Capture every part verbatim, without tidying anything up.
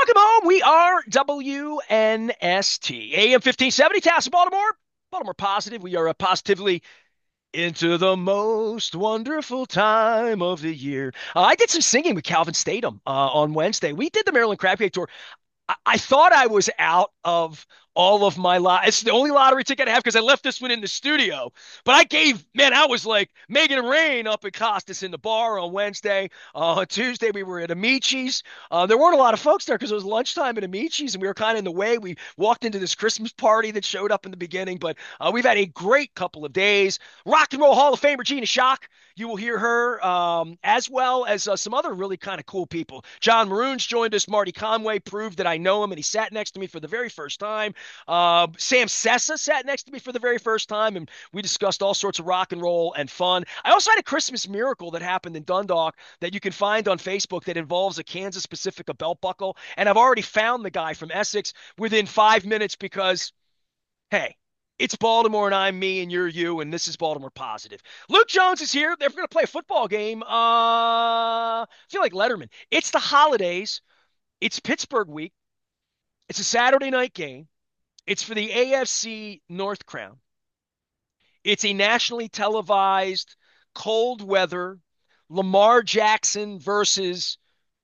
Welcome home. We are W N S T, A M fifteen seventy, Taos, Baltimore. Baltimore Positive. We are uh, positively into the most wonderful time of the year. Uh, I did some singing with Calvin Statham uh, on Wednesday. We did the Maryland Crab Cake Tour. I, I thought I was out of all of my lot. It's the only lottery ticket I have because I left this one in the studio. But I gave, man, I was like Megan and Rain up at Costas in the bar on Wednesday. Uh, on Tuesday, we were at Amici's. Uh, there weren't a lot of folks there because it was lunchtime at Amici's and we were kind of in the way. We walked into this Christmas party that showed up in the beginning, but uh, we've had a great couple of days. Rock and Roll Hall of Famer Gina Shock. You will hear her, um, as well as uh, some other really kind of cool people. John Maroon's joined us. Marty Conway proved that I know him, and he sat next to me for the very first time. Uh, Sam Sessa sat next to me for the very first time, and we discussed all sorts of rock and roll and fun. I also had a Christmas miracle that happened in Dundalk that you can find on Facebook that involves a Kansas Pacifica belt buckle, and I've already found the guy from Essex within five minutes because, hey, it's Baltimore and I'm me and you're you, and this is Baltimore Positive. Luke Jones is here. They're going to play a football game. Uh, I feel like Letterman. It's the holidays. It's Pittsburgh week. It's a Saturday night game. It's for the A F C North Crown. It's a nationally televised cold weather Lamar Jackson versus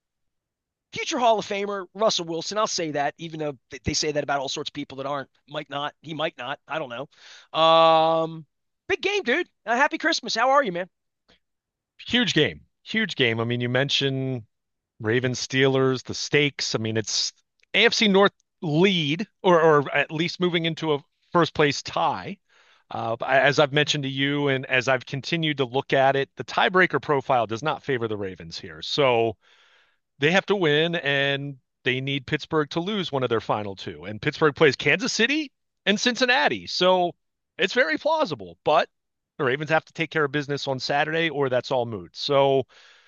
future Hall of Famer Russell Wilson. I'll say that, even though they say that about all sorts of people that aren't. Might not. He might not. I don't know. Um, big game, dude. Uh, happy Christmas. How are you, man? Huge game. Huge game. I mean, you mentioned Ravens, Steelers, the stakes. I mean, it's A F C North lead, or or at least moving into a first place tie. Uh, as I've mentioned to you, and as I've continued to look at it, the tiebreaker profile does not favor the Ravens here. So they have to win, and they need Pittsburgh to lose one of their final two. And Pittsburgh plays Kansas City and Cincinnati. So it's very plausible, but the Ravens have to take care of business on Saturday, or that's all moot. So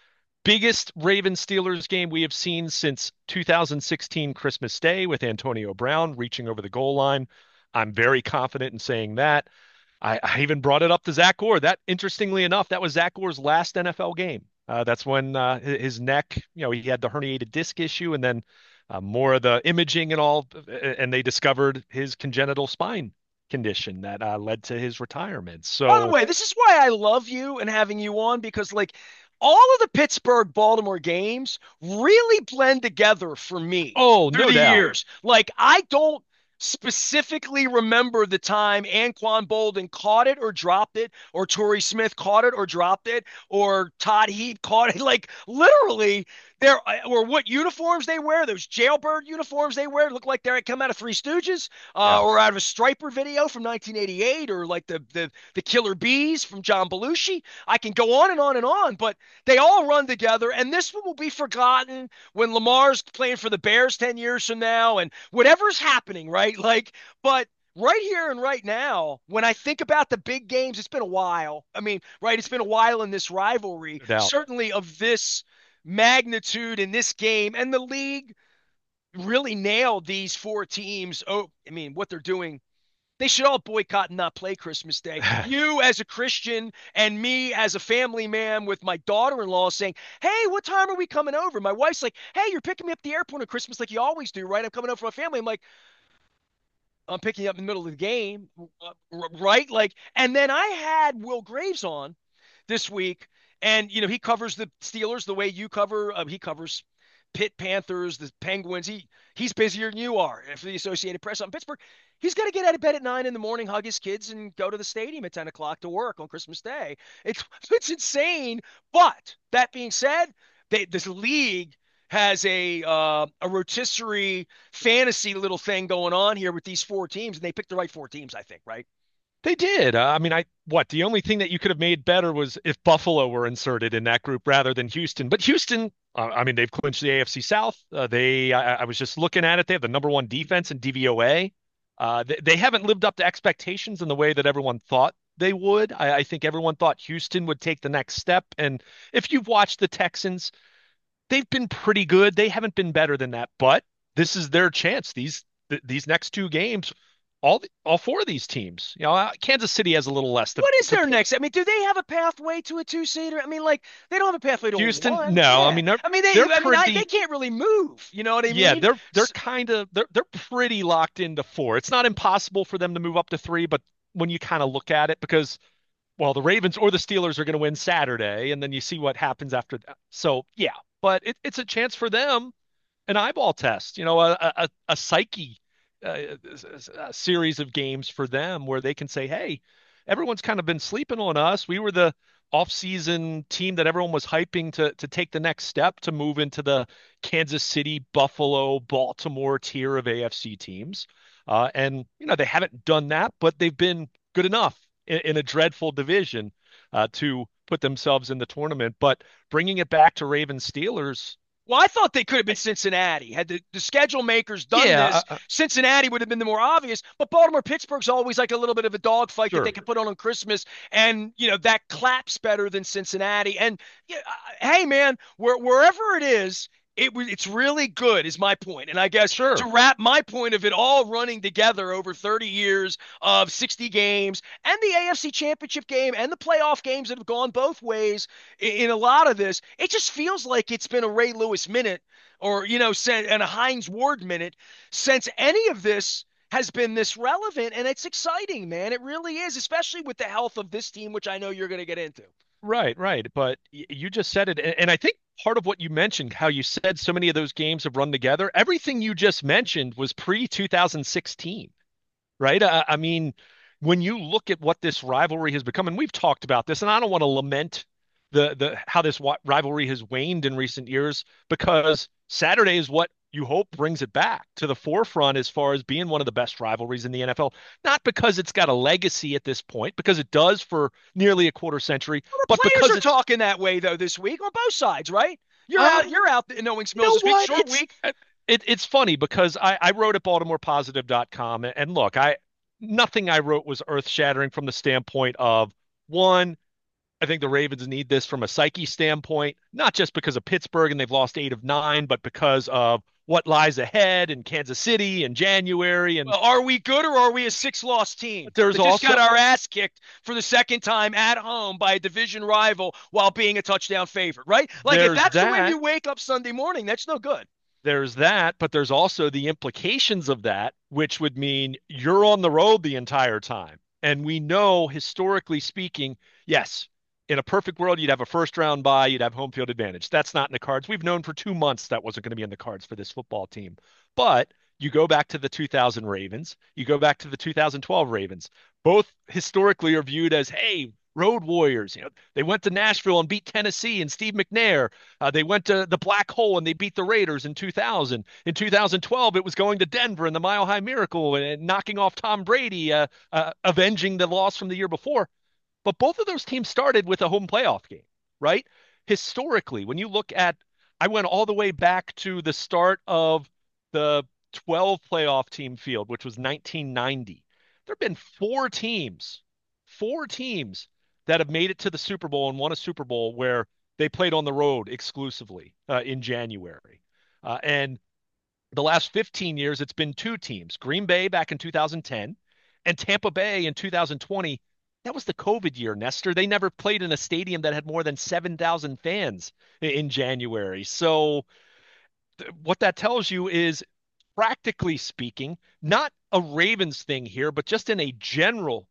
biggest Ravens Steelers game we have seen since two thousand sixteen Christmas Day with Antonio Brown reaching over the goal line. I'm very confident in saying that. I, I even brought it up to Zach Gore. That, interestingly enough, that was Zach Gore's last N F L game. Uh, that's when uh, his neck, you know, he had the herniated disc issue, and then uh, more of the imaging and all, and they discovered his congenital spine condition that uh, led to his retirement. By the So, way, this is why I love you and having you on because, like, all of the Pittsburgh Baltimore games really blend together for me oh, through no the doubt. years. Like, I don't specifically remember the time Anquan Bolden caught it or dropped it, or Torrey Smith caught it or dropped it, or Todd Heap caught it. Like, literally, there or what uniforms they wear, those jailbird uniforms they wear, look like they're come out of Three Stooges, uh, Yeah. or out of a Striper video from nineteen eighty-eight, or like the the the Killer Bees from John Belushi. I can go on and on and on, but they all run together, and this one will be forgotten when Lamar's playing for the Bears ten years from now, and whatever's happening, right? Like, but right here and right now, when I think about the big games, it's been a while. I mean, right, it's been a while in this rivalry, No doubt. certainly of this magnitude in this game, and the league really nailed these four teams. Oh, I mean, what they're doing, they should all boycott and not play Christmas Day. You as a Christian and me as a family man with my daughter-in-law saying, "Hey, what time are we coming over?" My wife's like, "Hey, you're picking me up at the airport on Christmas like you always do, right? I'm coming over for my family." I'm like, "I'm picking you up in the middle of the game, right?" Like, and then I had Will Graves on this week, and you know he covers the Steelers the way you cover. Uh, he covers Pitt Panthers, the Penguins. He he's busier than you are for the Associated Press on Pittsburgh. He's got to get out of bed at nine in the morning, hug his kids, and go to the stadium at ten o'clock to work on Christmas Day. It's it's insane. But that being said, they, this league has a uh, a rotisserie fantasy little thing going on here with these four teams, and they picked the right four teams, I think, right? They did. Uh, I mean, I what the only thing that you could have made better was if Buffalo were inserted in that group rather than Houston. But Houston, uh, I mean, they've clinched the A F C South. Uh, they, I, I was just looking at it. They have the number one defense in D V O A. Uh, they, they haven't lived up to expectations in the way that everyone thought they would. I, I think everyone thought Houston would take the next step. And if you've watched the Texans, they've been pretty good. They haven't been better than that. But this is their chance. These th these next two games. all the, all four of these teams. You know, uh, Kansas City has a little less to What is to their play. next? I mean, do they have a pathway to a two-seater? I mean, like they don't have a pathway to a Houston, one. no. I Yeah. mean, they're I mean, they. they're I mean, I, they pretty. can't really move. You know what I Yeah, mean? they're they're S- kind of they're they're pretty locked into four. It's not impossible for them to move up to three, but when you kind of look at it, because well, the Ravens or the Steelers are going to win Saturday, and then you see what happens after that. So yeah, but it, it's a chance for them, an eyeball test, you know, a a, a psyche uh, a series of games for them where they can say, hey, everyone's kind of been sleeping on us. We were the off-season team that everyone was hyping to to take the next step to move into the Kansas City, Buffalo, Baltimore tier of A F C teams. Uh, and you know they haven't done that, but they've been good enough in, in a dreadful division uh, to put themselves in the tournament. But bringing it back to Ravens Steelers, Well, I thought they could have been Cincinnati. Had the, the schedule makers done yeah, this, uh, uh, Cincinnati would have been the more obvious. But Baltimore, Pittsburgh's always like a little bit of a dogfight that they sure. can put on on Christmas, and you know that claps better than Cincinnati. And yeah, uh, hey, man, where, wherever it is, it it's really good. Is my point. And I guess to Sure. wrap my point of it all running together over thirty years of sixty games, and the A F C Championship game, and the playoff games that have gone both ways in, in a lot of this, it just feels like it's been a Ray Lewis minute or, you know, and a Hines Ward minute since any of this has been this relevant. And it's exciting, man. It really is, especially with the health of this team, which I know you're going to get into. Right, right. But y- you just said it. And, and I think part of what you mentioned, how you said so many of those games have run together, everything you just mentioned was pre two thousand sixteen, right? I, I mean, when you look at what this rivalry has become, and we've talked about this, and I don't want to lament the the how this wa- rivalry has waned in recent years because Saturday is what you hope brings it back to the forefront as far as being one of the best rivalries in the N F L. Not because it's got a legacy at this point, because it does for nearly a quarter century, Well, the but players because are it's talking that way though this week on both sides, right? You're out. um You're out in Owings you Mills know this week. what? Short It's week. it, it's funny because I, I wrote at baltimore positive dot com and, and look, I nothing I wrote was earth-shattering from the standpoint of one, I think the Ravens need this from a psyche standpoint, not just because of Pittsburgh and they've lost eight of nine, but because of what lies ahead in Kansas City in January. And Well, are we good or are we a six-loss team there's that just also got our ass kicked for the second time at home by a division rival while being a touchdown favorite, right? Like if there's that's the way that you wake up Sunday morning, that's no good. there's that, but there's also the implications of that, which would mean you're on the road the entire time. And we know, historically speaking, yes, in a perfect world, you'd have a first round bye, you'd have home field advantage. That's not in the cards. We've known for two months that wasn't going to be in the cards for this football team. But you go back to the two thousand Ravens, you go back to the two thousand twelve Ravens. Both historically are viewed as, hey, road warriors. You know, they went to Nashville and beat Tennessee and Steve McNair. Uh, they went to the Black Hole and they beat the Raiders in two thousand. In two thousand twelve, it was going to Denver and the Mile High Miracle and knocking off Tom Brady, uh, uh, avenging the loss from the year before. But both of those teams started with a home playoff game, right? Historically, when you look at, I went all the way back to the start of the twelve playoff team field, which was nineteen ninety. There have been four teams, four teams that have made it to the Super Bowl and won a Super Bowl where they played on the road exclusively uh, in January. Uh, and the last fifteen years, it's been two teams, Green Bay back in two thousand ten and Tampa Bay in two thousand twenty. That was the COVID year, Nestor. They never played in a stadium that had more than seven thousand fans in January. So, what that tells you is, practically speaking, not a Ravens thing here, but just in a general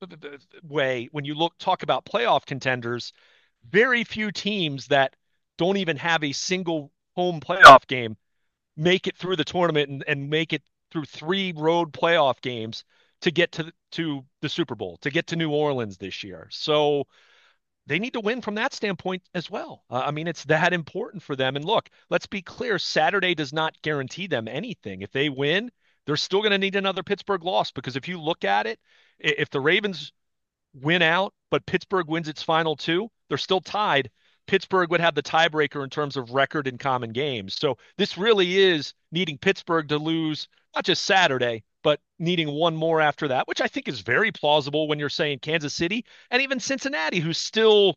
way, when you look talk about playoff contenders, very few teams that don't even have a single home playoff game make it through the tournament and, and make it through three road playoff games to get to to the Super Bowl, to get to New Orleans this year. So they need to win from that standpoint as well. Uh, I mean, it's that important for them. And look, let's be clear, Saturday does not guarantee them anything. If they win, they're still going to need another Pittsburgh loss because if you look at it, if the Ravens win out, but Pittsburgh wins its final two, they're still tied. Pittsburgh would have the tiebreaker in terms of record in common games. So this really is needing Pittsburgh to lose not just Saturday, but needing one more after that, which I think is very plausible when you're saying Kansas City and even Cincinnati, who's still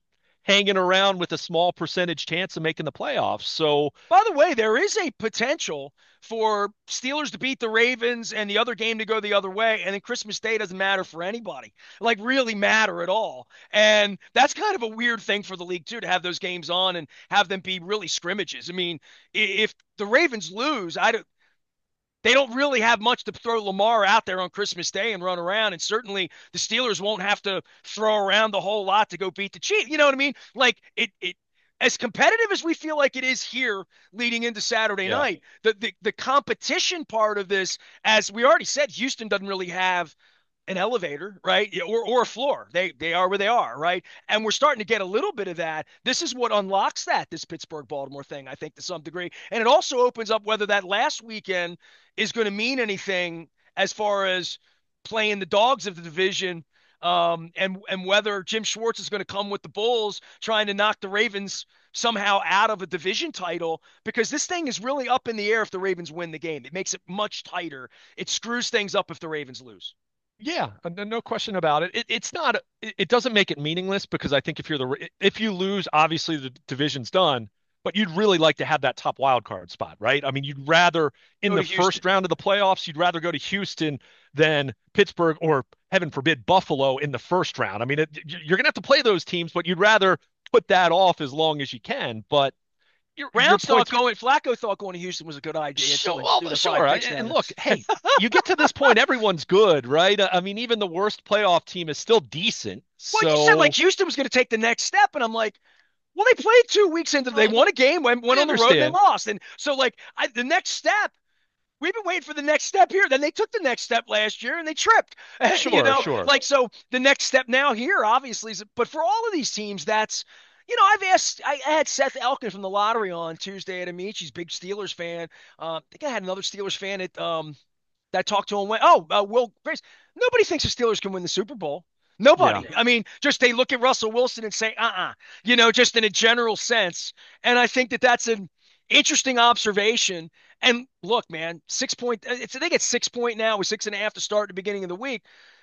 hanging around with a small percentage chance of making the playoffs. So By the way, there is a potential for Steelers to beat the Ravens and the other game to go the other way, and then Christmas Day doesn't matter for anybody, like really matter at all. And that's kind of a weird thing for the league too, to have those games on and have them be really scrimmages. I mean, if the Ravens lose, I don't. They don't really have much to throw Lamar out there on Christmas Day and run around. And certainly the Steelers won't have to throw around the whole lot to go beat the Chiefs. You know what I mean? Like it, it, as competitive as we feel like it is here leading into Saturday yeah, night, the, the the competition part of this, as we already said, Houston doesn't really have an elevator, right? Or or a floor. They they are where they are, right? And we're starting to get a little bit of that. This is what unlocks that, this Pittsburgh Baltimore thing, I think, to some degree. And it also opens up whether that last weekend is going to mean anything as far as playing the dogs of the division. Um, and and whether Jim Schwartz is going to come with the Bulls trying to knock the Ravens somehow out of a division title, because this thing is really up in the air if the Ravens win the game. It makes it much tighter. It screws things up if the Ravens lose. yeah, uh, no question about it. it it's not. It, it doesn't make it meaningless because I think if you're the if you lose, obviously the division's done. But you'd really like to have that top wild card spot, right? I mean, you'd rather in Go to the Houston. first round of the playoffs, you'd rather go to Houston than Pittsburgh or heaven forbid Buffalo in the first round. I mean, it, you're going to have to play those teams, but you'd rather put that off as long as you can. But your your Browns thought points. going Flacco thought going to Houston was a good idea until So, they well, threw the five sure. I- picks And down. look, hey, you get to this point, everyone's good, right? I mean, even the worst playoff team is still decent. Well, you said like So Houston was going to take the next step, and I'm like, well, they played two weeks into they won a game, went, went I on the road, and they understand. lost, and so like I, the next step. We've been waiting for the next step here. Then they took the next step last year and they tripped. you Sure, know, sure. like so the next step now here, obviously, is, but for all of these teams, that's you know, I've asked, I had Seth Elkin from the lottery on Tuesday at Amici's, big Steelers fan. Uh, I think I had another Steelers fan at um that talked to him. Went, oh, uh, Will Grace. Nobody thinks the Steelers can win the Super Bowl. Yeah. Nobody. I mean, just they look at Russell Wilson and say, uh-uh, you know, just in a general sense. And I think that that's an interesting observation. And look, man, six point, it's, I think it's six point now with six and a half to start at the beginning of the week.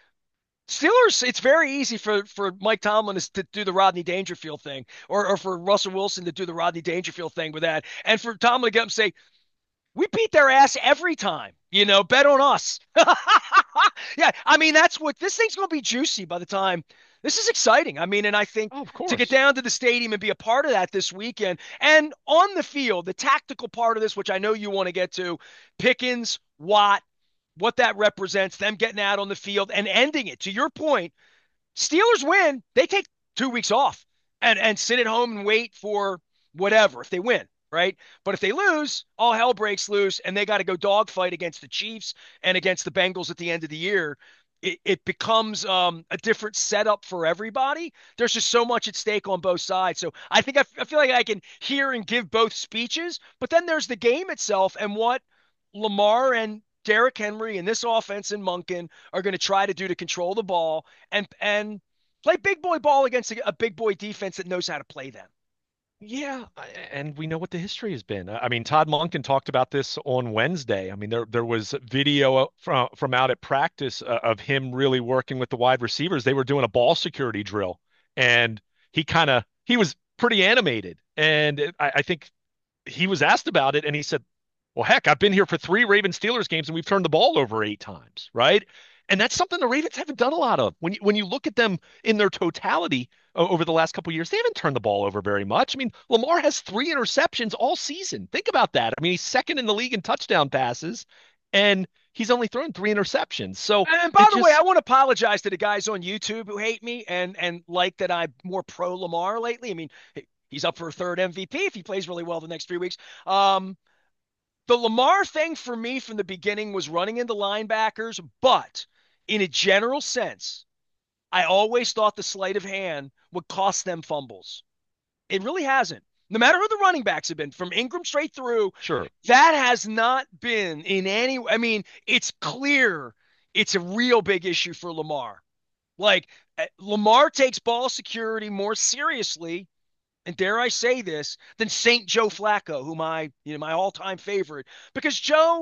Steelers, it's very easy for, for Mike Tomlin to do the Rodney Dangerfield thing, or, or for Russell Wilson to do the Rodney Dangerfield thing with that. And for Tomlin to get him say, we beat their ass every time. You know, bet on us. Yeah, I mean, that's what this thing's going to be juicy by the time. This is exciting. I mean, and I think Oh, of to get course. down to the stadium and be a part of that this weekend and on the field, the tactical part of this, which I know you want to get to, Pickens, Watt, what that represents, them getting out on the field and ending it. To your point, Steelers win, they take two weeks off and and sit at home and wait for whatever if they win, right? But if they lose, all hell breaks loose, and they got to go dogfight against the Chiefs and against the Bengals at the end of the year. It, it becomes um, a different setup for everybody. There's just so much at stake on both sides. So I think I, I feel like I can hear and give both speeches, but then there's the game itself and what Lamar and Derrick Henry and this offense and Munkin are going to try to do to control the ball and and play big boy ball against a, a big boy defense that knows how to play them. Yeah, and we know what the history has been. I mean, Todd Monken talked about this on Wednesday. I mean, there there was video from from out at practice uh, of him really working with the wide receivers. They were doing a ball security drill, and he kind of he was pretty animated. And I, I think he was asked about it, and he said, "Well, heck, I've been here for three Raven Steelers games, and we've turned the ball over eight times, right?" And that's something the Ravens haven't done a lot of. When you when you look at them in their totality o- over the last couple of years, they haven't turned the ball over very much. I mean, Lamar has three interceptions all season. Think about that. I mean, he's second in the league in touchdown passes, and he's only thrown three interceptions. So And by it the way, I just want to apologize to the guys on YouTube who hate me and and like that I'm more pro Lamar lately. I mean, he's up for a third M V P if he plays really well the next three weeks. Um, the Lamar thing for me from the beginning was running into linebackers, but in a general sense, I always thought the sleight of hand would cost them fumbles. It really hasn't. No matter who the running backs have been, from Ingram straight through, sure. that has not been in any. I mean, it's clear it's a real big issue for Lamar. Like, eh, Lamar takes ball security more seriously, and dare I say this, than Saint Joe Flacco, whom I, you know, my all-time favorite, because Joe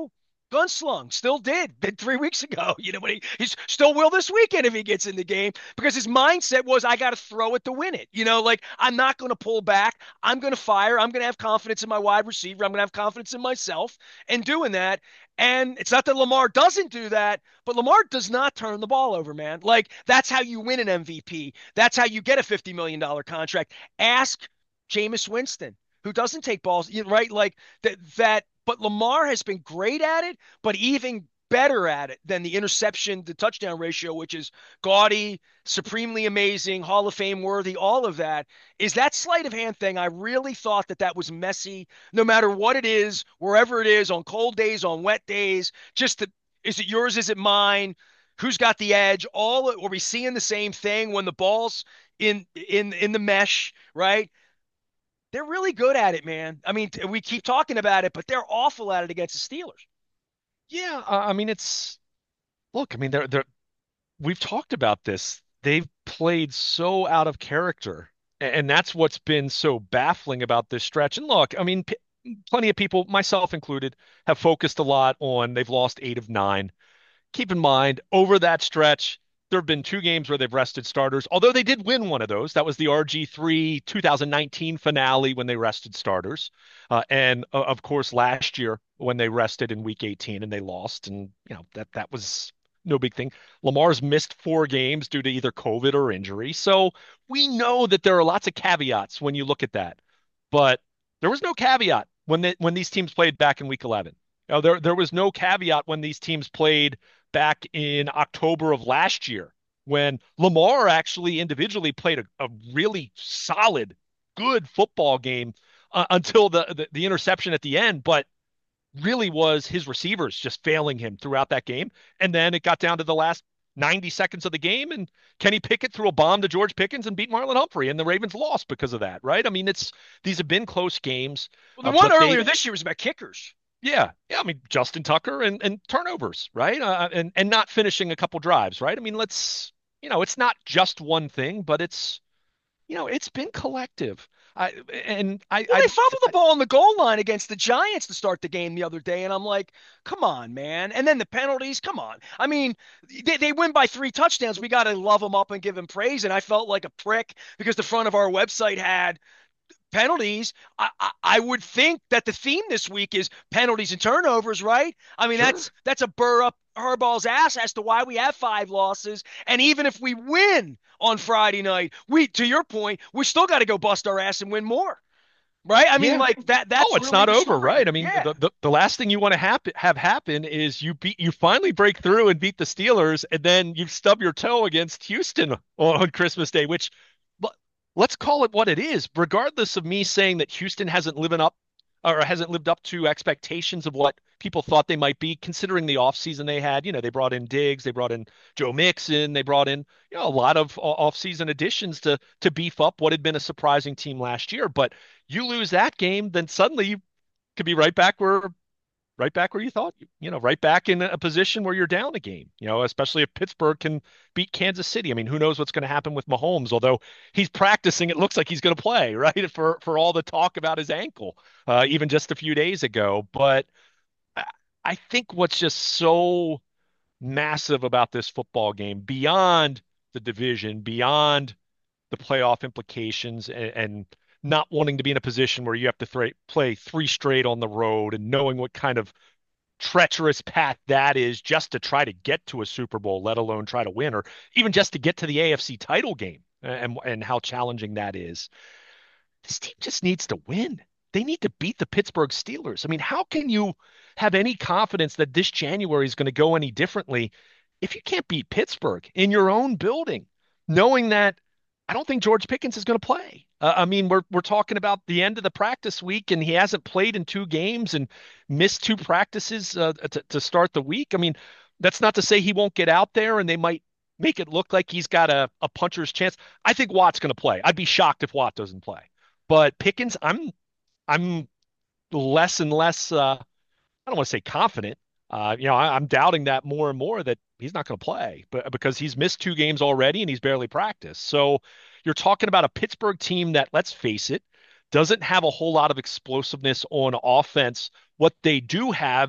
Gunslung still did did three weeks ago. You know what he he's still will this weekend if he gets in the game because his mindset was I got to throw it to win it. You know, like I'm not going to pull back. I'm going to fire. I'm going to have confidence in my wide receiver. I'm going to have confidence in myself and doing that. And it's not that Lamar doesn't do that, but Lamar does not turn the ball over, man. Like that's how you win an M V P. That's how you get a fifty million dollar contract. Ask Jameis Winston, who doesn't take balls, right? Like that that but Lamar has been great at it, but even better at it than the interception to touchdown ratio, which is gaudy, supremely amazing, Hall of Fame worthy, all of that. Is that sleight of hand thing? I really thought that that was messy, no matter what it is, wherever it is, on cold days, on wet days, just to, is it yours? Is it mine? Who's got the edge? All are we seeing the same thing when the ball's in in in the mesh, right? They're really good at it, man. I mean, we keep talking about it, but they're awful at it against the Steelers. Yeah, uh, I mean it's look, I mean they're they're we've talked about this. They've played so out of character, a- and that's what's been so baffling about this stretch. And look, I mean, p plenty of people, myself included, have focused a lot on they've lost eight of nine. Keep in mind, over that stretch, there have been two games where they've rested starters, although they did win one of those. That was the R G three twenty nineteen finale when they rested starters. Uh, and uh, of course, last year when they rested in week eighteen and they lost. And, you know, that, that was no big thing. Lamar's missed four games due to either COVID or injury. So we know that there are lots of caveats when you look at that. But there was no caveat when they, when these teams played back in week eleven. You know, there, there was no caveat when these teams played back in October of last year when Lamar actually individually played a, a really solid, good football game uh, until the, the the interception at the end, but really was his receivers just failing him throughout that game. And then it got down to the last ninety seconds of the game, and Kenny Pickett threw a bomb to George Pickens and beat Marlon Humphrey, and the Ravens lost because of that, right? I mean, it's these have been close games, Well, uh, the one but earlier they've this year was about kickers. yeah, yeah. I mean, Justin Tucker and and turnovers, right? Uh, and and not finishing a couple drives, right? I mean, let's you know, it's not just one thing, but it's you know, it's been collective. I and I Well, I they fumbled the ball on the goal line against the Giants to start the game the other day, and I'm like, come on, man. And then the penalties, come on. I mean, they, they win by three touchdowns. We got to love them up and give them praise. And I felt like a prick because the front of our website had penalties. I, I, I would think that the theme this week is penalties and turnovers, right? I mean, sure. that's that's a burr up Harbaugh's ass as to why we have five losses. And even if we win on Friday night, we, to your point, we still got to go bust our ass and win more, right? I mean, Yeah. like that. Oh, That's it's really not the over, story right? I here. mean, Yeah. the, the, the last thing you want to hap have happen is you beat you finally break through and beat the Steelers, and then you stub your toe against Houston on, on Christmas Day, which but let's call it what it is, regardless of me saying that Houston hasn't living up or hasn't lived up to expectations of what people thought they might be, considering the offseason they had. You know, they brought in Diggs, they brought in Joe Mixon, they brought in, you know, a lot of offseason additions to to beef up what had been a surprising team last year. But you lose that game, then suddenly you could be right back where right back where you thought, you know, right back in a position where you're down a game, you know, especially if Pittsburgh can beat Kansas City. I mean, who knows what's going to happen with Mahomes, although he's practicing, it looks like he's going to play, right? For for all the talk about his ankle, uh, even just a few days ago. But I, I think what's just so massive about this football game, beyond the division, beyond the playoff implications and, and not wanting to be in a position where you have to th play three straight on the road and knowing what kind of treacherous path that is just to try to get to a Super Bowl, let alone try to win, or even just to get to the A F C title game and and how challenging that is. This team just needs to win. They need to beat the Pittsburgh Steelers. I mean, how can you have any confidence that this January is going to go any differently if you can't beat Pittsburgh in your own building, knowing that I don't think George Pickens is going to play. Uh, I mean, we're we're talking about the end of the practice week, and he hasn't played in two games and missed two practices uh, to, to start the week. I mean, that's not to say he won't get out there, and they might make it look like he's got a, a puncher's chance. I think Watt's going to play. I'd be shocked if Watt doesn't play. But Pickens, I'm I'm less and less. Uh, I don't want to say confident. Uh, you know, I, I'm doubting that more and more that he's not going to play, but because he's missed two games already and he's barely practiced. So you're talking about a Pittsburgh team that, let's face it, doesn't have a whole lot of explosiveness on offense. What they do have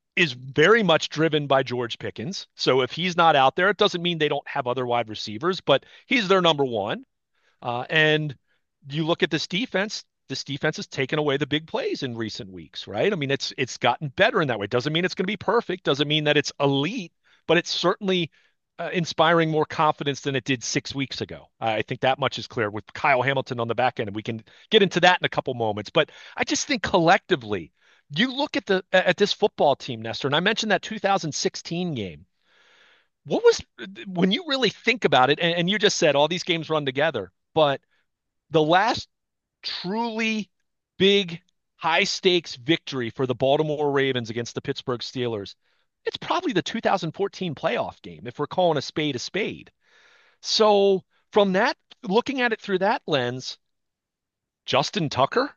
is very much driven by George Pickens. So if he's not out there, it doesn't mean they don't have other wide receivers, but he's their number one. Uh, and you look at this defense. This defense has taken away the big plays in recent weeks, right? I mean, it's it's gotten better in that way. Doesn't mean it's going to be perfect. Doesn't mean that it's elite, but it's certainly uh, inspiring more confidence than it did six weeks ago. I think that much is clear with Kyle Hamilton on the back end, and we can get into that in a couple moments. But I just think collectively, you look at the at this football team, Nestor, and I mentioned that two thousand sixteen game. What was when you really think about it, and, and you just said all these games run together, but the last truly big high stakes victory for the Baltimore Ravens against the Pittsburgh Steelers, it's probably the two thousand fourteen playoff game, if we're calling a spade a spade. So, from that, looking at it through that lens, Justin Tucker,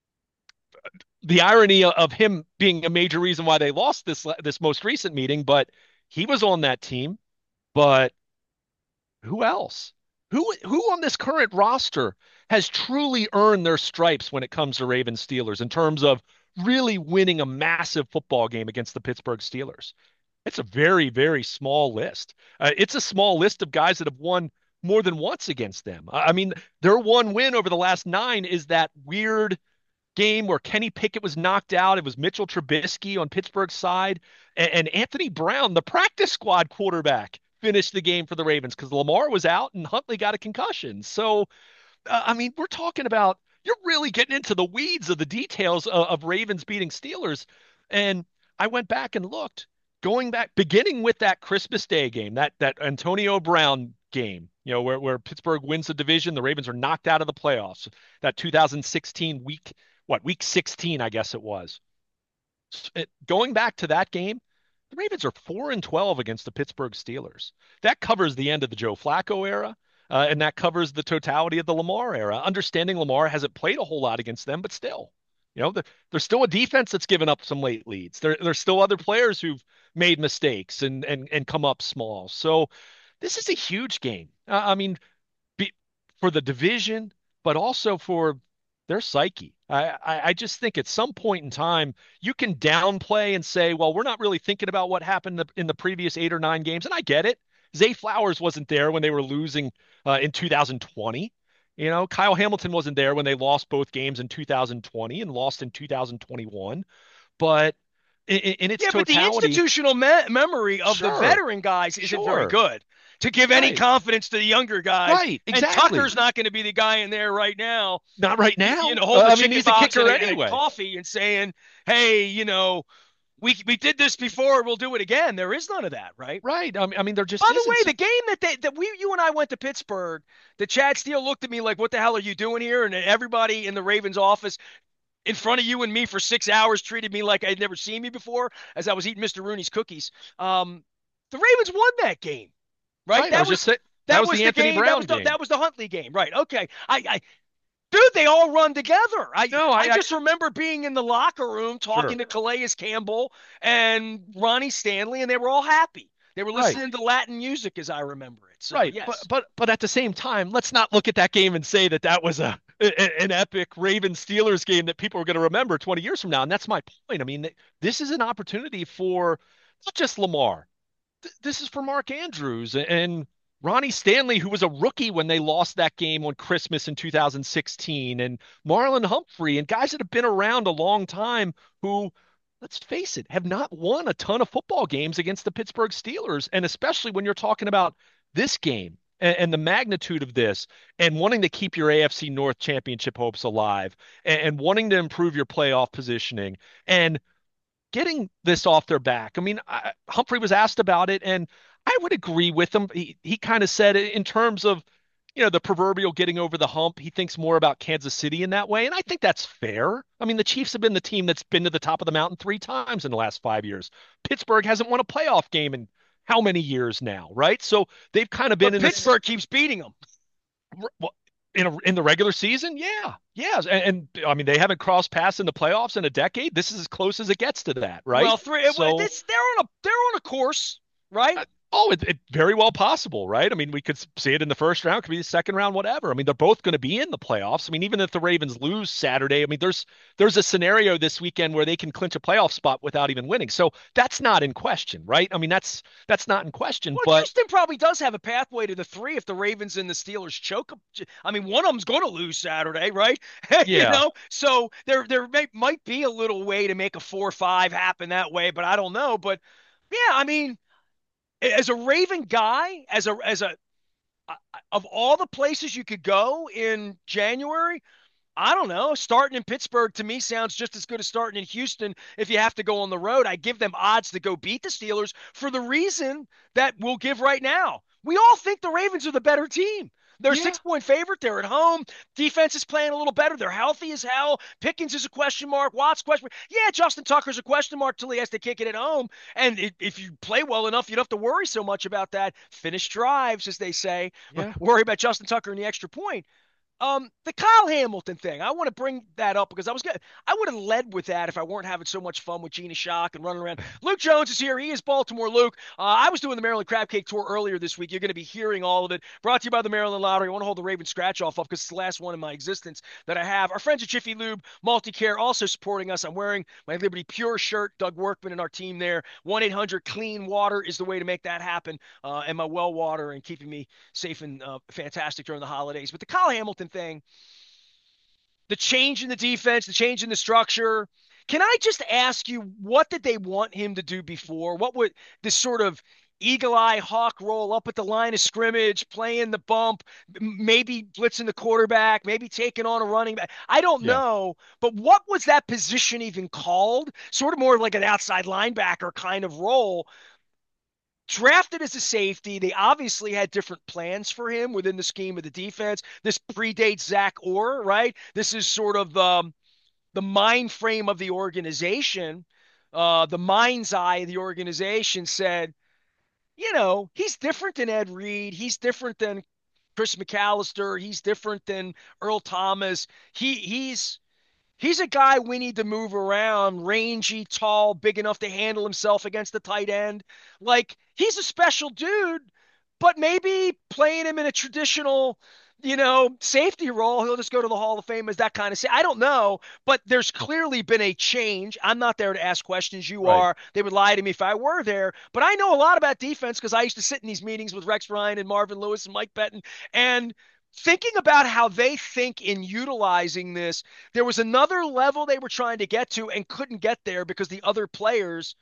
the irony of him being a major reason why they lost this this most recent meeting, but he was on that team. But who else? Who who on this current roster has truly earned their stripes when it comes to Ravens Steelers in terms of really winning a massive football game against the Pittsburgh Steelers? It's a very, very small list. Uh, it's a small list of guys that have won more than once against them. I mean, their one win over the last nine is that weird game where Kenny Pickett was knocked out. It was Mitchell Trubisky on Pittsburgh's side, and, and Anthony Brown, the practice squad quarterback, finished the game for the Ravens because Lamar was out and Huntley got a concussion. So, uh, I mean, we're talking about you're really getting into the weeds of the details of, of Ravens beating Steelers. And I went back and looked, going back, beginning with that Christmas Day game, that that Antonio Brown game, you know, where, where Pittsburgh wins the division, the Ravens are knocked out of the playoffs. That two thousand sixteen week, what, week sixteen, I guess it was. It, going back to that game, the Ravens are four and twelve against the Pittsburgh Steelers. That covers the end of the Joe Flacco era, uh, and that covers the totality of the Lamar era. Understanding Lamar hasn't played a whole lot against them, but still, you know, the, there's still a defense that's given up some late leads. There, there's still other players who've made mistakes and and and come up small. So this is a huge game. Uh, I mean, be, for the division, but also for their psyche. I, I, I just think at some point in time, you can downplay and say, well, we're not really thinking about what happened in the, in the previous eight or nine games. And I get it. Zay Flowers wasn't there when they were losing uh, in two thousand twenty. You know, Kyle Hamilton wasn't there when they lost both games in two thousand twenty and lost in two thousand twenty-one. But in, in its Yeah, but the totality, institutional me- memory of the sure, veteran guys isn't very sure, good to give any right, confidence to the younger guys. right, And Tucker's exactly. not going to be the guy in there right now, Not right you now. know, Uh, holding a I mean, chicken he's a box and kicker a, and a anyway. coffee and saying, "Hey, you know, we we did this before. We'll do it again." There is none of that, right? Right. I mean, I mean, there just By the way, isn't. So, the game that they, that we you and I went to Pittsburgh, the Chad Steele looked at me like, "What the hell are you doing here?" And everybody in the Ravens office in front of you and me for six hours treated me like I'd never seen me before as I was eating Mister Rooney's cookies. Um, the Ravens won that game, right? right. I That was just was saying that that was was the the Anthony game. That Brown was the, game. that was the Huntley game, right? Okay. I, I dude, they all run together. I No, I, I I just remember being in the locker room talking sure. to Calais Campbell and Ronnie Stanley, and they were all happy. They were Right. listening to Latin music as I remember it. So Right. But yes. but but at the same time, let's not look at that game and say that that was a, a an epic Ravens Steelers game that people are going to remember twenty years from now. And that's my point. I mean, this is an opportunity for not just Lamar. Th- This is for Mark Andrews and Ronnie Stanley, who was a rookie when they lost that game on Christmas in two thousand sixteen, and Marlon Humphrey and guys that have been around a long time who, let's face it, have not won a ton of football games against the Pittsburgh Steelers. And especially when you're talking about this game and, and the magnitude of this and wanting to keep your A F C North championship hopes alive and, and wanting to improve your playoff positioning and getting this off their back. I mean, I, Humphrey was asked about it, and I would agree with him. He he kind of said in terms of, you know, the proverbial getting over the hump. He thinks more about Kansas City in that way, and I think that's fair. I mean, the Chiefs have been the team that's been to the top of the mountain three times in the last five years. Pittsburgh hasn't won a playoff game in how many years now, right? So they've kind of been But in this Pittsburgh keeps beating them. in a, in the regular season. Yeah, yeah, and, and I mean they haven't crossed paths in the playoffs in a decade. This is as close as it gets to that, right? Well, three. So This they're on a they're on a course, right? uh, Oh, it, it very well possible, right? I mean, we could see it in the first round, could be the second round, whatever. I mean, they're both going to be in the playoffs. I mean, even if the Ravens lose Saturday, I mean, there's there's a scenario this weekend where they can clinch a playoff spot without even winning. So that's not in question, right? I mean, that's that's not in question. Well, But Houston probably does have a pathway to the three if the Ravens and the Steelers choke. I mean, one of them's going to lose Saturday, right? You yeah, know, so there there may, might be a little way to make a four five happen that way, but I don't know. But yeah, I mean, as a Raven guy, as a as a of all the places you could go in January, I don't know. Starting in Pittsburgh to me sounds just as good as starting in Houston if you have to go on the road. I give them odds to go beat the Steelers for the reason that we'll give right now. We all think the Ravens are the better team. They're a yeah, six point favorite. They're at home. Defense is playing a little better. They're healthy as hell. Pickens is a question mark. Watts question mark. Yeah, Justin Tucker's a question mark till he has to kick it at home. And if you play well enough, you don't have to worry so much about that. Finish drives, as they say. yeah. Worry about Justin Tucker and the extra point. Um, the Kyle Hamilton thing, I want to bring that up because I was good. I would have led with that if I weren't having so much fun with Gina Shock and running around. Luke Jones is here. He is Baltimore Luke. Uh, I was doing the Maryland Crab Cake Tour earlier this week. You're going to be hearing all of it. Brought to you by the Maryland Lottery. I want to hold the Raven scratch off up because it's the last one in my existence that I have. Our friends at Jiffy Lube Multicare also supporting us. I'm wearing my Liberty Pure shirt. Doug Workman and our team there. one eight hundred clean water is the way to make that happen. Uh, and my well water and keeping me safe and uh, fantastic during the holidays. But the Kyle Hamilton thing, the change in the defense, the change in the structure. Can I just ask you, what did they want him to do before? What would this sort of eagle eye hawk roll up at the line of scrimmage, playing the bump, maybe blitzing the quarterback, maybe taking on a running back? I don't Yeah. know, but what was that position even called? Sort of more like an outside linebacker kind of role. Drafted as a safety, they obviously had different plans for him within the scheme of the defense. This predates Zach Orr, right? This is sort of um, the mind frame of the organization. Uh, the mind's eye of the organization said, you know, he's different than Ed Reed. He's different than Chris McAllister. He's different than Earl Thomas. He he's He's a guy we need to move around, rangy, tall, big enough to handle himself against the tight end. Like, he's a special dude, but maybe playing him in a traditional, you know, safety role, he'll just go to the Hall of Fame as that kind of say. I don't know, but there's clearly been a change. I'm not there to ask questions. You Right. are. They would lie to me if I were there, but I know a lot about defense because I used to sit in these meetings with Rex Ryan and Marvin Lewis and Mike Pettin. And thinking about how they think in utilizing this, there was another level they were trying to get to and couldn't get there because the other players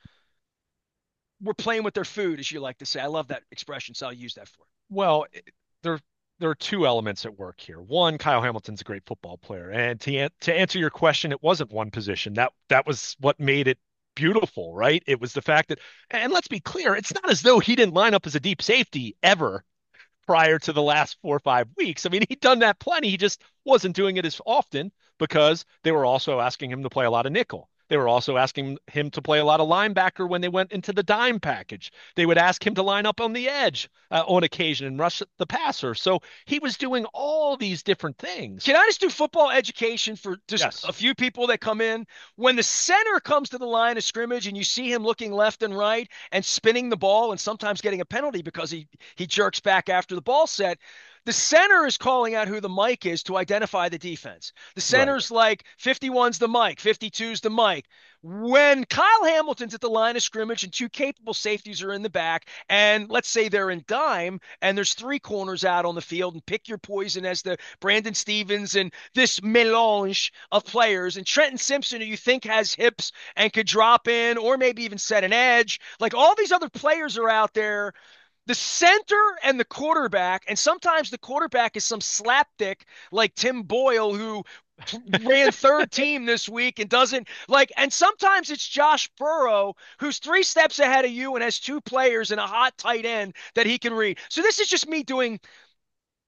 were playing with their food, as you like to say. I love that expression, so I'll use that for it. Well, there there are two elements at work here. One, Kyle Hamilton's a great football player, and to an- to answer your question, it wasn't one position. That that was what made it beautiful, right? It was the fact that, and let's be clear, it's not as though he didn't line up as a deep safety ever prior to the last four or five weeks. I mean, he'd done that plenty. He just wasn't doing it as often because they were also asking him to play a lot of nickel. They were also asking him to play a lot of linebacker when they went into the dime package. They would ask him to line up on the edge uh, on occasion and rush the passer. So he was doing all these different things. Can I just do football education for just Yes. a few people that come in? When the center comes to the line of scrimmage and you see him looking left and right and spinning the ball and sometimes getting a penalty because he he jerks back after the ball set, the center is calling out who the Mike is to identify the defense. The Right. center's like fifty-one's the Mike, fifty-two's the Mike. When Kyle Hamilton's at the line of scrimmage and two capable safeties are in the back, and let's say they're in dime, and there's three corners out on the field, and pick your poison as the Brandon Stevens and this melange of players, and Trenton Simpson, who you think has hips and could drop in or maybe even set an edge, like all these other players are out there, the center and the quarterback, and sometimes the quarterback is some slapdick like Tim Boyle who ran third team this week and doesn't like, and sometimes it's Josh Burrow who's three steps ahead of you and has two players and a hot tight end that he can read. So this is just me doing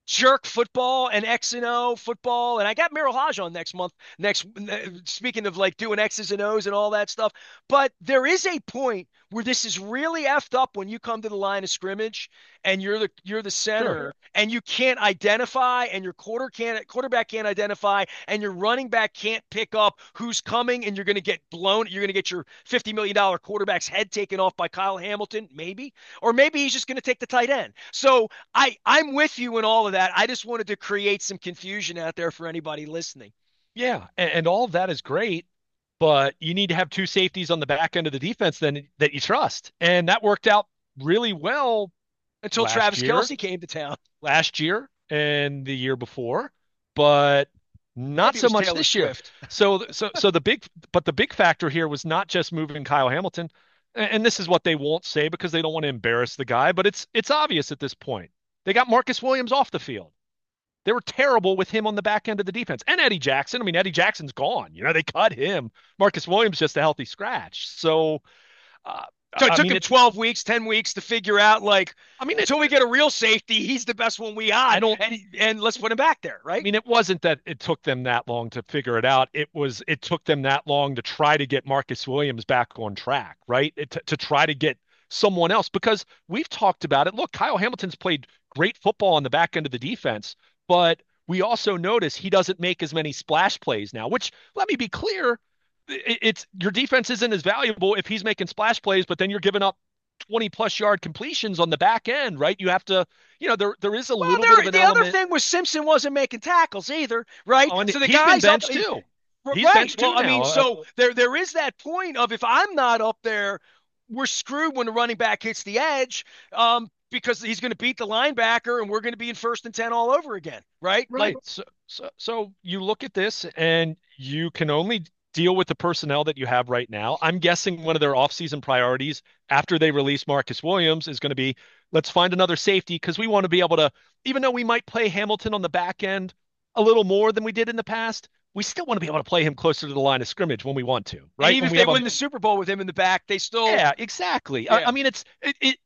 jerk football and X and O football. And I got Merrill Hodge on next month. Next, speaking of like doing X's and O's and all that stuff. But there is a point where this is really effed up when you come to the line of scrimmage and you're the you're the Sure. center and you can't identify and your quarter can't quarterback can't identify and your running back can't pick up who's coming and you're going to get blown. You're going to get your fifty million dollars quarterback's head taken off by Kyle Hamilton, maybe, or maybe he's just going to take the tight end. So I I'm with you in all of that. I just wanted to create some confusion out there for anybody listening Yeah, and, and all of that is great, but you need to have two safeties on the back end of the defense then that you trust. And that worked out really well until last Travis year, Kelce came to town. last year and the year before, but not Maybe it so was much Taylor this year. Swift. So so so the big but the big factor here was not just moving Kyle Hamilton, and this is what they won't say because they don't want to embarrass the guy, but it's it's obvious at this point. They got Marcus Williams off the field. They were terrible with him on the back end of the defense. And Eddie Jackson. I mean, Eddie Jackson's gone. You know, they cut him. Marcus Williams just a healthy scratch. So, uh, So it I took mean, him it's, twelve weeks, ten weeks to figure out like I mean, it, until we get a real safety, he's the best one we I got, don't, and and let's put him back there, I right? mean, it wasn't that it took them that long to figure it out. It was, it took them that long to try to get Marcus Williams back on track, right? It, to, to try to get someone else because we've talked about it. Look, Kyle Hamilton's played great football on the back end of the defense, but we also notice he doesn't make as many splash plays now, which let me be clear, it's your defense isn't as valuable if he's making splash plays, but then you're giving up twenty plus yard completions on the back end, right? You have to, you know, there there is a Well, little bit of there an the other element. thing was Simpson wasn't making tackles either, right? Oh, and So the he's been guys up, benched too. He's right? benched too Well, I mean, now. Uh, so there there is that point of if I'm not up there, we're screwed when the running back hits the edge, um, because he's going to beat the linebacker and we're going to be in first and ten all over again, right? Like right. So, so so you look at this and you can only deal with the personnel that you have right now. I'm guessing one of their offseason priorities after they release Marcus Williams is going to be let's find another safety because we want to be able to, even though we might play Hamilton on the back end a little more than we did in the past, we still want to be able to play him closer to the line of scrimmage when we want to, and right? even When if we they have a win the Super Bowl with him in the back, they still yeah, exactly. I, yeah. I mean, it's it, it.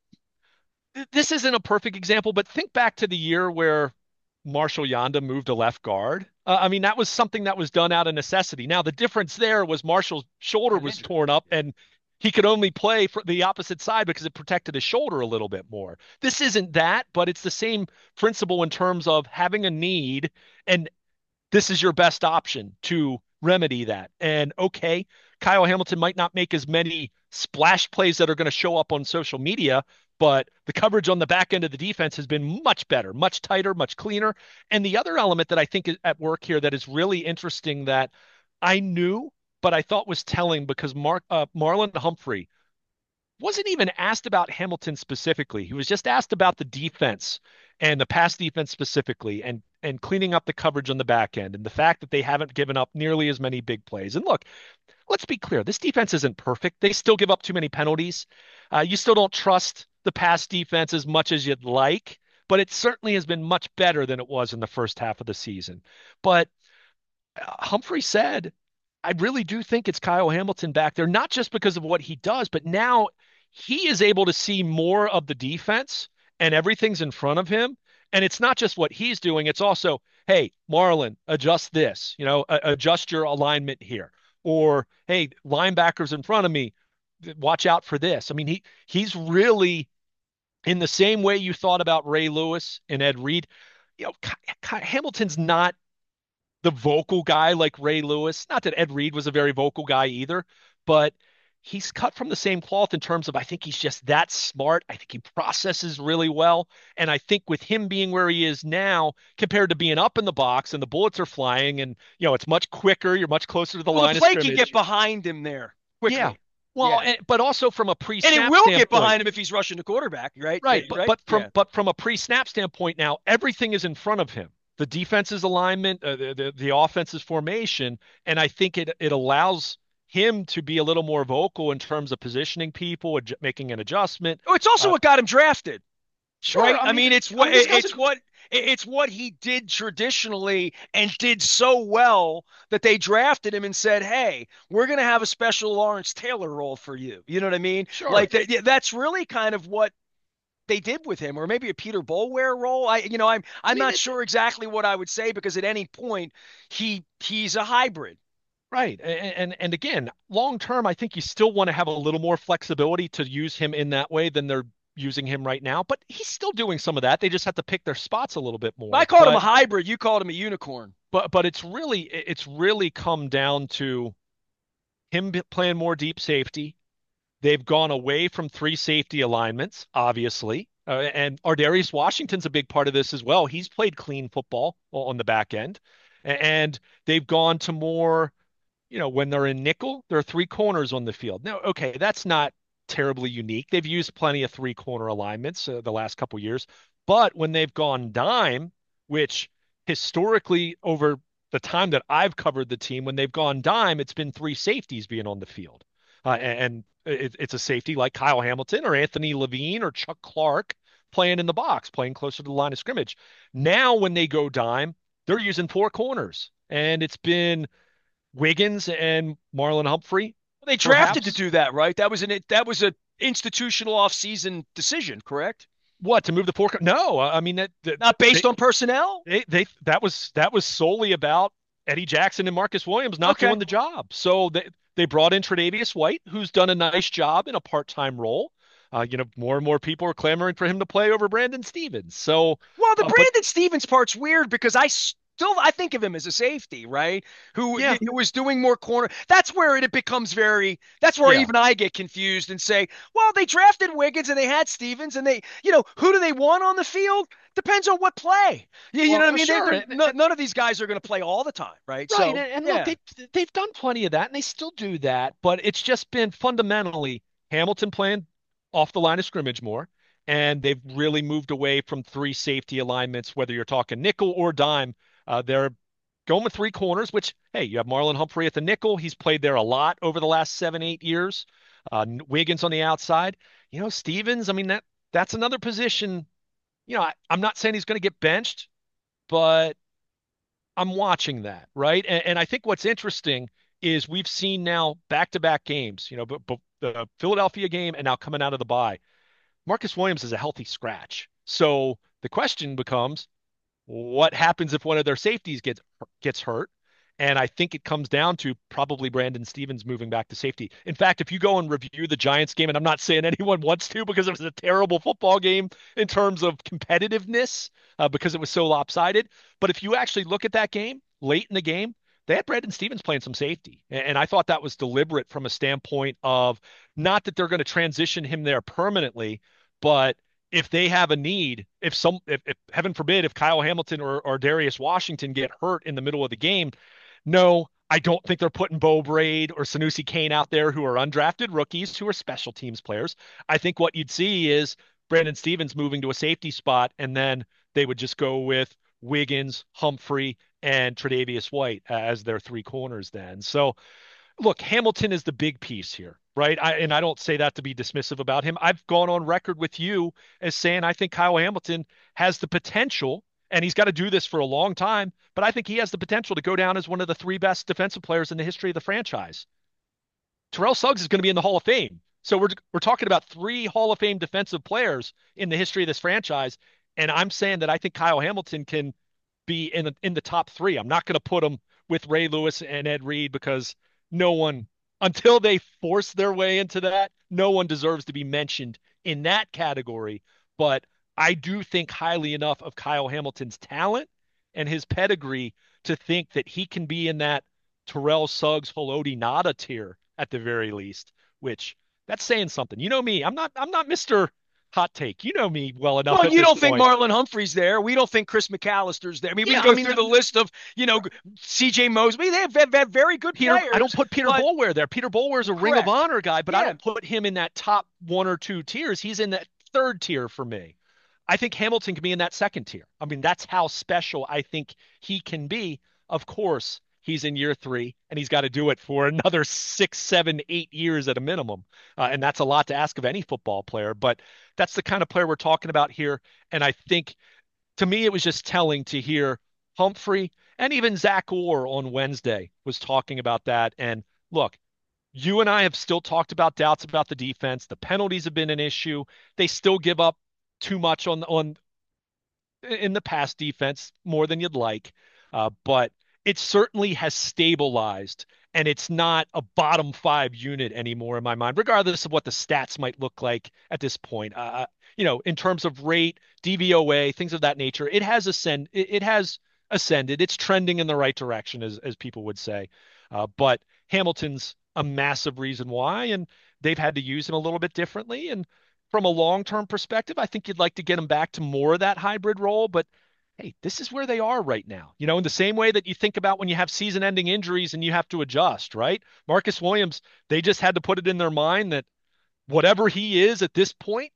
This isn't a perfect example, but think back to the year where Marshall Yanda moved to left guard. Uh, I mean, that was something that was done out of necessity. Now, the difference there was Marshall's shoulder Got was injured. torn up and he could only play for the opposite side because it protected his shoulder a little bit more. This isn't that, but it's the same principle in terms of having a need and this is your best option to remedy that. And okay, Kyle Hamilton might not make as many splash plays that are going to show up on social media, but the coverage on the back end of the defense has been much better, much tighter, much cleaner. And the other element that I think is at work here that is really interesting that I knew, but I thought was telling because Mark uh, Marlon Humphrey wasn't even asked about Hamilton specifically. He was just asked about the defense and the pass defense specifically and and cleaning up the coverage on the back end and the fact that they haven't given up nearly as many big plays. And look, let's be clear, this defense isn't perfect. They still give up too many penalties. Uh, you still don't trust the pass defense as much as you'd like, but it certainly has been much better than it was in the first half of the season. But uh, Humphrey said, I really do think it's Kyle Hamilton back there, not just because of what he does, but now he is able to see more of the defense and everything's in front of him. And it's not just what he's doing, it's also, hey, Marlon, adjust this, you know, a- adjust your alignment here. Or, hey, linebackers in front of me, watch out for this. I mean, he he's really in the same way you thought about Ray Lewis and Ed Reed. You know, Hamilton's not the vocal guy like Ray Lewis. Not that Ed Reed was a very vocal guy either, but he's cut from the same cloth in terms of I think he's just that smart. I think he processes really well. And I think with him being where he is now, compared to being up in the box and the bullets are flying and you know it's much quicker, you're much closer to the Well, line the of play can get scrimmage. behind him there Yeah. quickly. Well, Yeah. and, but also from a And it pre-snap will get standpoint. behind him if he's rushing the quarterback, right? Right, but Right? but from Yeah. but from a pre-snap standpoint now, everything is in front of him. The defense's alignment, uh, the, the the offense's formation, and I think it it allows him to be a little more vocal in terms of positioning people, adj- making an adjustment. Oh, it's also Uh, what got him drafted, sure, right? I I mean, mean, it's I what mean, this guy's a it's what it's what he did traditionally and did so well that they drafted him and said, "Hey, we're going to have a special Lawrence Taylor role for you." You know what I mean? sure. Like that, yeah, that's really kind of what they did with him, or maybe a Peter Boulware role. I, you know, I'm I I'm mean, not it, sure exactly what I would say because at any point he he's a hybrid. right. And, and and again, long term, I think you still want to have a little more flexibility to use him in that way than they're using him right now. But he's still doing some of that. They just have to pick their spots a little bit I more. called him a But hybrid. You called him a unicorn. but but it's really it's really come down to him playing more deep safety. They've gone away from three safety alignments, obviously. Uh, and Ardarius Washington's a big part of this as well. He's played clean football on the back end. And they've gone to more, you know, when they're in nickel, there are three corners on the field. Now, okay, that's not terribly unique. They've used plenty of three corner alignments uh, the last couple years. But when they've gone dime, which historically over the time that I've covered the team, when they've gone dime, it's been three safeties being on the field. Uh, and it, it's a safety like Kyle Hamilton or Anthony Levine or Chuck Clark playing in the box, playing closer to the line of scrimmage. Now, when they go dime, they're using four corners. And it's been Wiggins and Marlon Humphrey, They drafted to perhaps. do that, right? That was an that was a institutional offseason decision, correct? What, to move the four? No, I mean that, that Not based they, on personnel. they they that was that was solely about Eddie Jackson and Marcus Williams not Okay. doing the job. So they they brought in Tre'Davious White, who's done a nice job in a part-time role. Uh, you know, more and more people are clamoring for him to play over Brandon Stevens. So, Well, the uh, but Brandon Stevens part's weird because I still I think of him as a safety, right? Who, yeah, who was doing more corner. That's where it becomes very. That's where yeah, even I get confused and say, well, they drafted Wiggins and they had Stevens and they, you know, who do they want on the field? Depends on what play. You, you know what I well, mean? They, sure, they're, and, no, none of these guys are going to play all the time, right? right, So and, and look, yeah. they they've done plenty of that, and they still do that, but it's just been fundamentally Hamilton playing off the line of scrimmage more, and they've really moved away from three safety alignments, whether you're talking nickel or dime. Uh, they're going with three corners, which hey, you have Marlon Humphrey at the nickel. He's played there a lot over the last seven, eight years. Uh, Wiggins on the outside. You know, Stevens. I mean that that's another position. You know, I, I'm not saying he's going to get benched, but I'm watching that, right? And, and I think what's interesting is we've seen now back-to-back games, you know, but, but the Philadelphia game and now coming out of the bye. Marcus Williams is a healthy scratch. So the question becomes, what happens if one of their safeties gets gets hurt? And I think it comes down to probably Brandon Stevens moving back to safety. In fact, if you go and review the Giants game, and I'm not saying anyone wants to because it was a terrible football game in terms of competitiveness, uh, because it was so lopsided. But if you actually look at that game late in the game, they had Brandon Stevens playing some safety. And I thought that was deliberate from a standpoint of not that they're going to transition him there permanently, but if they have a need, if some, if, if heaven forbid, if Kyle Hamilton or, or Darius Washington get hurt in the middle of the game, no, I don't think they're putting Bo Braid or Sanusi Kane out there who are undrafted rookies who are special teams players. I think what you'd see is Brandon Stevens moving to a safety spot, and then they would just go with Wiggins, Humphrey, and Tre'Davious White as their three corners then. So look, Hamilton is the big piece here, right? I, and I don't say that to be dismissive about him. I've gone on record with you as saying I think Kyle Hamilton has the potential, and he's got to do this for a long time, but I think he has the potential to go down as one of the three best defensive players in the history of the franchise. Terrell Suggs is going to be in the Hall of Fame. So we're we're talking about three Hall of Fame defensive players in the history of this franchise, and I'm saying that I think Kyle Hamilton can be in the, in the top three. I'm not going to put him with Ray Lewis and Ed Reed because no one, until they force their way into that, no one deserves to be mentioned in that category. But I do think highly enough of Kyle Hamilton's talent and his pedigree to think that he can be in that Terrell Suggs, Haloti Nada tier at the very least, which that's saying something. You know me, I'm not I'm not Mister Hot Take. You know me well enough Well, at you this don't think point. Marlon Humphrey's there. We don't think Chris McAllister's there. I mean, we Yeah, can I go mean through the list of, you know, C J Mosby. They have, have, have very good Peter, I don't players, put Peter but Boulware there. Peter Boulware's a Ring of correct. Honor guy, but I Yeah. don't put him in that top one or two tiers. He's in that third tier for me. I think Hamilton can be in that second tier. I mean, that's how special I think he can be. Of course, he's in year three, and he's got to do it for another six, seven, eight years at a minimum. Uh, and that's a lot to ask of any football player. But that's the kind of player we're talking about here. And I think to me, it was just telling to hear Humphrey and even Zach Orr on Wednesday was talking about that. And look, you and I have still talked about doubts about the defense. The penalties have been an issue. They still give up too much on on in the pass defense, more than you'd like, uh, but it certainly has stabilized, and it's not a bottom five unit anymore in my mind, regardless of what the stats might look like at this point. Uh, uh, you know, in terms of rate, D V O A, things of that nature, it has ascend, it, it has ascended. It's trending in the right direction, as as people would say. Uh, but Hamilton's a massive reason why, and they've had to use him a little bit differently. And from a long-term perspective, I think you'd like to get them back to more of that hybrid role, but hey, this is where they are right now. You know, in the same way that you think about when you have season-ending injuries and you have to adjust, right? Marcus Williams, they just had to put it in their mind that whatever he is at this point,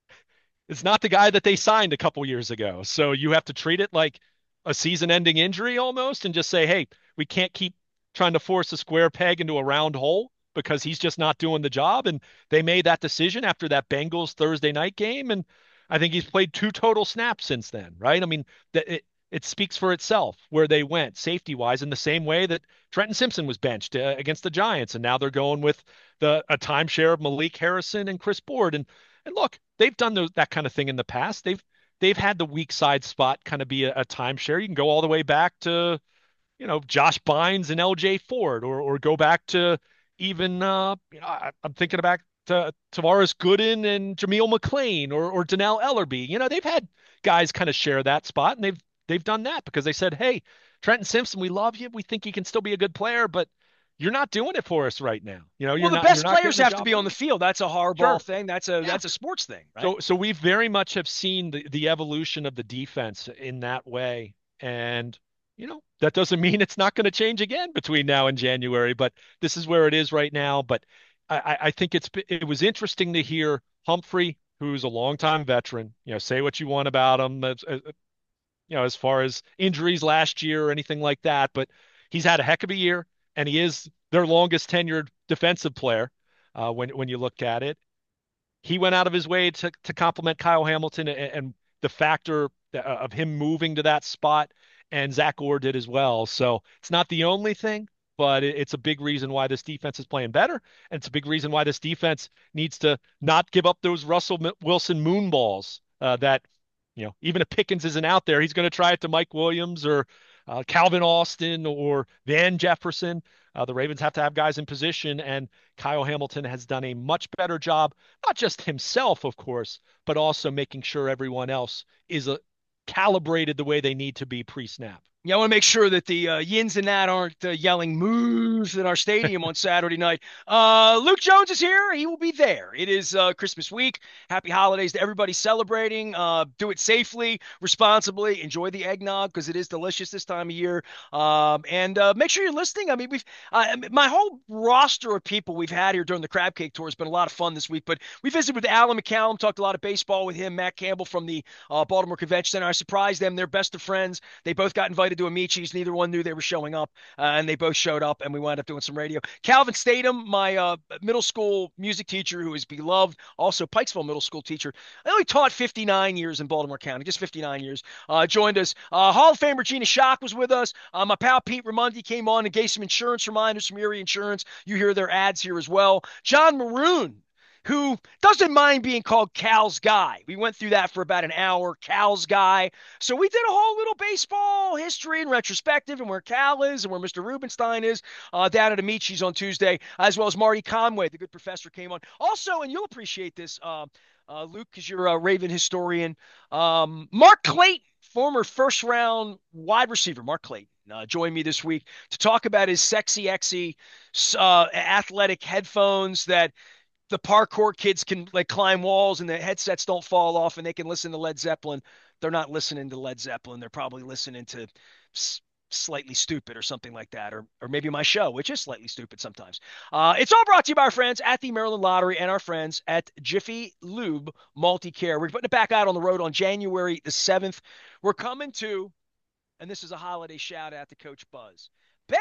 it's not the guy that they signed a couple years ago. So you have to treat it like a season-ending injury almost and just say, hey, we can't keep trying to force a square peg into a round hole because he's just not doing the job. And they made that decision after that Bengals Thursday night game. And I think he's played two total snaps since then, right? I mean, that it, it speaks for itself where they went safety wise in the same way that Trenton Simpson was benched uh, against the Giants. And now they're going with the a timeshare of Malik Harrison and Chris Board. And and look, they've done those, that kind of thing in the past. They've they've had the weak side spot kind of be a, a timeshare. You can go all the way back to, you know, Josh Bynes and L J Ford, or or go back to even uh, you know, I, I'm thinking about to Tavares Gooden and Jameel McLean or or Donnell Ellerby. You know, they've had guys kind of share that spot, and they've they've done that because they said, hey, Trenton Simpson, we love you. We think you can still be a good player, but you're not doing it for us right now. You know, Well, you're the not you're best not getting players the have to job be on done. the field. That's a hardball Sure. thing. That's a Yeah. that's a sports thing, right? So so we very much have seen the, the evolution of the defense in that way. And, you know, that doesn't mean it's not going to change again between now and January, but this is where it is right now. But I, I think it's it was interesting to hear Humphrey, who's a longtime veteran, you know, say what you want about him, as, as, you know, as far as injuries last year or anything like that, but he's had a heck of a year, and he is their longest tenured defensive player uh, when when you look at it. He went out of his way to to compliment Kyle Hamilton and, and the factor of him moving to that spot, and Zach Orr did as well. So it's not the only thing, but it's a big reason why this defense is playing better, and it's a big reason why this defense needs to not give up those Russell Wilson moon balls uh, that, you know, even if Pickens isn't out there, he's going to try it to Mike Williams or uh, Calvin Austin or Van Jefferson. Uh, the Ravens have to have guys in position, and Kyle Hamilton has done a much better job, not just himself, of course, but also making sure everyone else is uh, calibrated the way they need to be pre-snap. Yeah, I want to make sure that the uh, yins and that aren't uh, yelling moves in our stadium on Saturday night. Uh, Luke Jones is here. He will be there. It is uh, Christmas week. Happy holidays to everybody celebrating. Uh, do it safely, responsibly. Enjoy the eggnog because it is delicious this time of year. Um, and uh, make sure you're listening. I mean, we've uh, my whole roster of people we've had here during the Crab Cake Tour has been a lot of fun this week. But we visited with Alan McCallum, talked a lot of baseball with him. Matt Campbell from the uh, Baltimore Convention Center. I surprised them. They're best of friends. They both got invited to Amici's. Neither one knew they were showing up, uh, and they both showed up, and we wound up doing some radio. Calvin Statham, my uh, middle school music teacher, who is beloved, also Pikesville middle school teacher. I only taught fifty-nine years in Baltimore County, just fifty-nine years. Uh, joined us. Uh, Hall of Famer Gina Shock was with us. Uh, my pal Pete Ramundi came on and gave some insurance reminders from Erie Insurance. You hear their ads here as well. John Maroon, who doesn't mind being called Cal's guy. We went through that for about an hour, Cal's guy. So we did a whole little baseball history and retrospective and where Cal is and where Mister Rubenstein is uh, down at Amici's on Tuesday, as well as Marty Conway, the good professor, came on. Also, and you'll appreciate this, uh, uh, Luke, because you're a Raven historian, um, Mark Clayton, former first-round wide receiver, Mark Clayton. Uh, join me this week to talk about his sexy, exy, uh, athletic headphones that the parkour kids can like climb walls and the headsets don't fall off and they can listen to Led Zeppelin. They're not listening to Led Zeppelin. They're probably listening to s- Slightly Stupid or something like that, or or maybe my show, which is Slightly Stupid sometimes. Uh, it's all brought to you by our friends at the Maryland Lottery and our friends at Jiffy Lube Multi-Care. We're putting it back out on the road on January the seventh. We're coming to, and this is a holiday shout out to Coach Buzz, Bel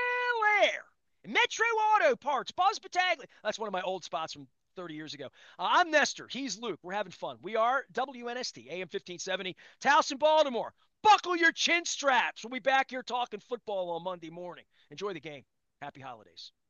Air. Metro Auto Parts, Buzz Battaglia. That's one of my old spots from thirty years ago. Uh, I'm Nestor. He's Luke. We're having fun. We are W N S T, A M fifteen seventy, Towson, Baltimore. Buckle your chin straps. We'll be back here talking football on Monday morning. Enjoy the game. Happy holidays.